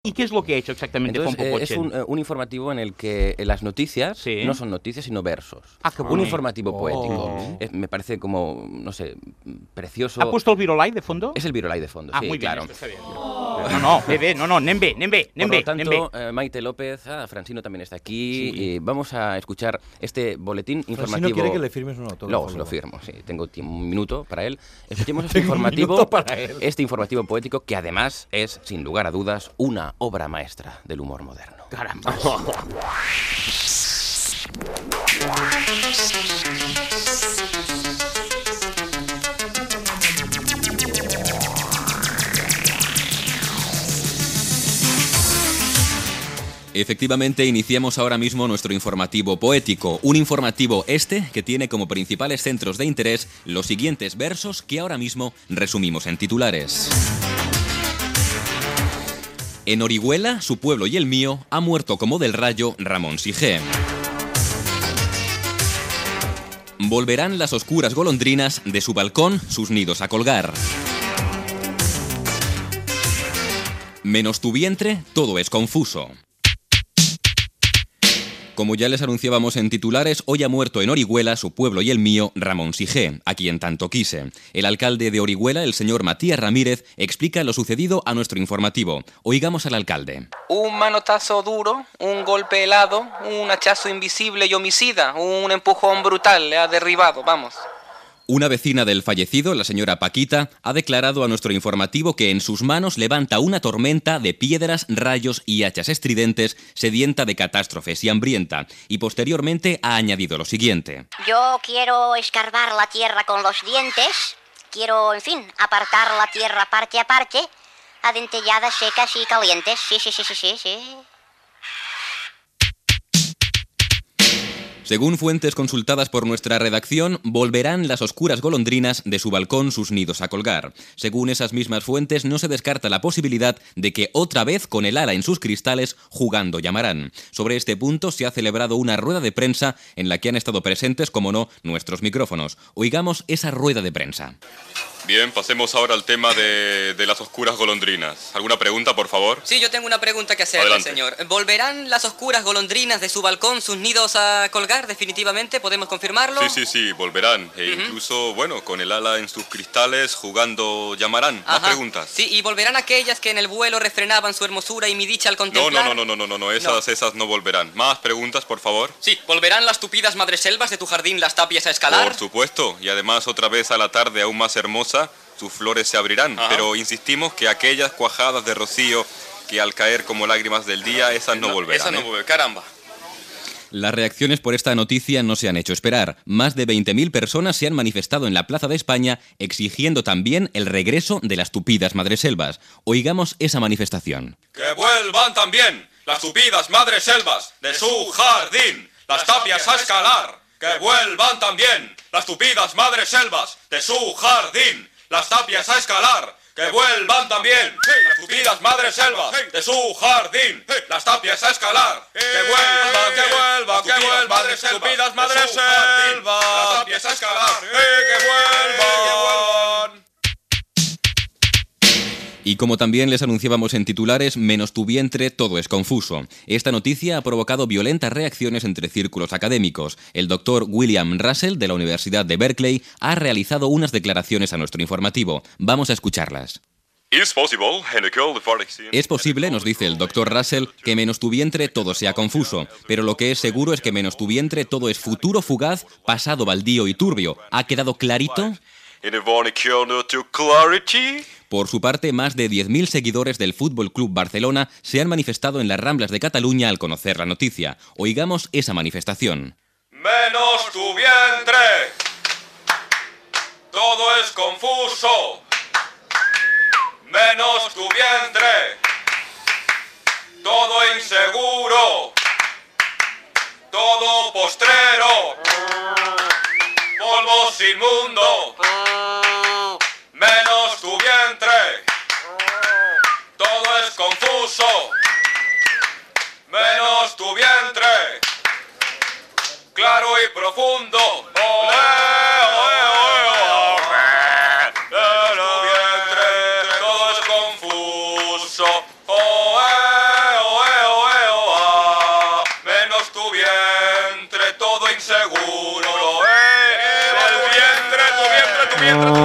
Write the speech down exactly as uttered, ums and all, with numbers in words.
¿Y qué es lo que ha hecho exactamente Entonces, Pompo eh, Pochen? es un, eh, un informativo en el que eh, las noticias Sí. no son noticias, sino versos. Ah, qué Un bonito. informativo Oh. poético. Es- me parece como, no sé, precioso. ¿Ha puesto el virolai de fondo? Es el virolai de fondo, Ah, sí, muy bien, claro. esto está bien. No, no, bebé, no, no, Nembe, Nembe, Por Nembe, lo tanto, Nembe. eh, Maite López, ah, Francino también está aquí. Sí. Y vamos a escuchar este boletín Francino informativo. quiere que le firmes un autógrafo. Luego se lo luego. firmo, sí. Tengo tiempo, un minuto para él. Escuchemos este Tengo un informativo, minuto para él. este informativo poético que además es, sin lugar a dudas, una obra maestra del humor moderno. Caramba. Efectivamente, iniciamos ahora mismo nuestro informativo poético, un informativo este que tiene como principales centros de interés los siguientes versos que ahora mismo resumimos en titulares. En Orihuela, su pueblo y el mío, ha muerto como del rayo Ramón Sigé. Volverán las oscuras golondrinas de su balcón sus nidos a colgar. Menos tu vientre, todo es confuso. Como ya les anunciábamos en titulares, hoy ha muerto en Orihuela, su pueblo y el mío, Ramón Sigé, a quien tanto quise. El alcalde de Orihuela, el señor Matías Ramírez, explica lo sucedido a nuestro informativo. Oigamos al alcalde. Un manotazo duro, un golpe helado, un hachazo invisible y homicida, un empujón brutal le ha derribado, vamos. Una vecina del fallecido, la señora Paquita, ha declarado a nuestro informativo que en sus manos levanta una tormenta de piedras, rayos y hachas estridentes, sedienta de catástrofes y hambrienta, y posteriormente ha añadido lo siguiente. Yo quiero escarbar la tierra con los dientes, quiero, en fin, apartar la tierra parte a parte, adentelladas, secas y calientes. Sí, sí, sí, sí, sí, sí. Según fuentes consultadas por nuestra redacción, volverán las oscuras golondrinas de su balcón sus nidos a colgar. Según esas mismas fuentes, no se descarta la posibilidad de que otra vez con el ala en sus cristales jugando llamarán. Sobre este punto se ha celebrado una rueda de prensa en la que han estado presentes, como no, nuestros micrófonos. Oigamos esa rueda de prensa. Bien, pasemos ahora al tema de, de las oscuras golondrinas. ¿Alguna pregunta, por favor? Sí, yo tengo una pregunta que hacerle, Adelante. señor. ¿Volverán las oscuras golondrinas de su balcón sus nidos a colgar definitivamente? ¿Podemos confirmarlo? Sí, sí, sí, volverán. E Ujú. incluso, bueno, con el ala en sus cristales, jugando llamarán. ¿Más Ajá. preguntas? Sí, ¿y volverán aquellas que en el vuelo refrenaban su hermosura y mi dicha al No, contemplar? no, no, no, no, no, no, esas, esas no volverán. ¿Más preguntas, por favor? Sí, ¿volverán las tupidas madreselvas de tu jardín las tapias a escalar? Por supuesto. Y además, otra vez a la tarde aún más hermosa, sus flores se abrirán. Ajá. Pero insistimos que aquellas cuajadas de rocío que al caer como lágrimas del día, esas no, volverán. Esa no ¿eh? vuelve, caramba. Las reacciones por esta noticia no se han hecho esperar. Más de veinte mil personas se han manifestado en la Plaza de España exigiendo también el regreso de las tupidas madreselvas. Oigamos esa manifestación. ¡Que vuelvan también las tupidas madreselvas de su jardín, las tapias a escalar! ¡Que vuelvan también las tupidas madreselvas de su jardín, las tapias a escalar! ¡Que vuelvan también las tupidas madreselvas de su jardín, las tapias a escalar! ¡Que vuelvan, que vuelvan, que vuelvan las tupidas madreselvas, las tapias a escalar! ¡Que vuelvan! Y como también les anunciábamos en titulares, menos tu vientre, todo es confuso. Esta noticia ha provocado violentas reacciones entre círculos académicos. El doctor William Russell, de la Universidad de Berkeley, ha realizado unas declaraciones a nuestro informativo. Vamos a escucharlas. Es posible, nos dice el doctor Russell, que menos tu vientre todo sea confuso, pero lo que es seguro es que menos tu vientre todo es futuro fugaz, pasado baldío y turbio. ¿Ha quedado clarito? Por su parte, más de diez mil seguidores del Fútbol Club Barcelona se han manifestado en las Ramblas de Cataluña al conocer la noticia. Oigamos esa manifestación. Menos tu vientre, todo es confuso. Menos tu vientre, todo inseguro, todo postrero, polvos inmundo. Menos tu vientre, todo es confuso. Menos tu vientre, claro y profundo. Olé, olé, olé, olé. Menos tu vientre, todo es confuso. Olé. mientras